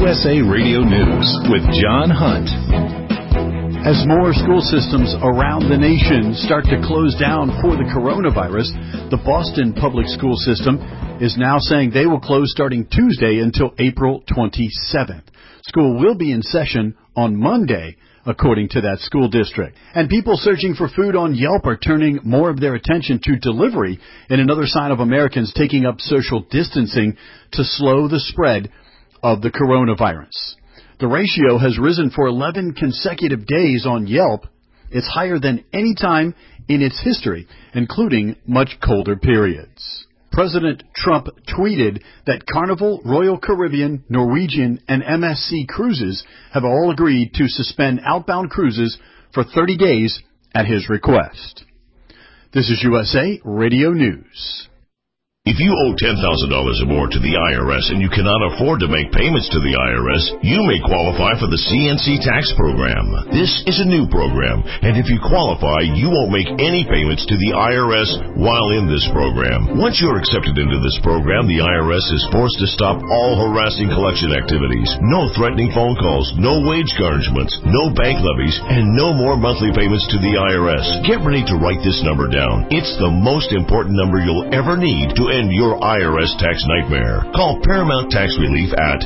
USA Radio News with John Hunt. As more school systems around the nation start to close down for the coronavirus, the Boston Public School System is now saying they will close starting Tuesday until April 27th. School will be in session on Monday, according to that school district. And people searching for food on Yelp are turning more of their attention to delivery in another sign of Americans taking up social distancing to slow the spread of the coronavirus. The ratio has risen for 11 consecutive days on Yelp. It's higher than any time in its history, including much colder periods. President Trump tweeted that Carnival, Royal Caribbean, Norwegian, and MSC cruises have all agreed to suspend outbound cruises for 30 days at his request. This is USA Radio News. If you owe $10,000 or more to the IRS and you cannot afford to make payments to the IRS, you may qualify for the CNC tax program. This is a new program, and if you qualify, you won't make any payments to the IRS while in this program. Once you're accepted into this program, the IRS is forced to stop all harassing collection activities. No threatening phone calls, no wage garnishments, no bank levies, and no more monthly payments to the IRS. Get ready to write this number down. It's the most important number you'll ever need to end your IRS tax nightmare. Call Paramount Tax Relief at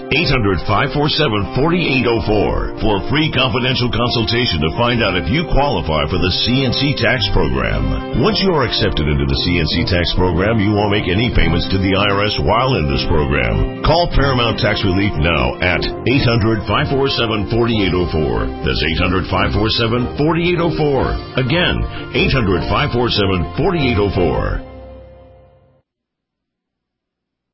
800-547-4804 for a free confidential consultation to find out if you qualify for the CNC tax program. Once you are accepted into the CNC tax program, you won't make any payments to the IRS while in this program. Call Paramount Tax Relief now at 800-547-4804. That's 800-547-4804. Again, 800-547-4804.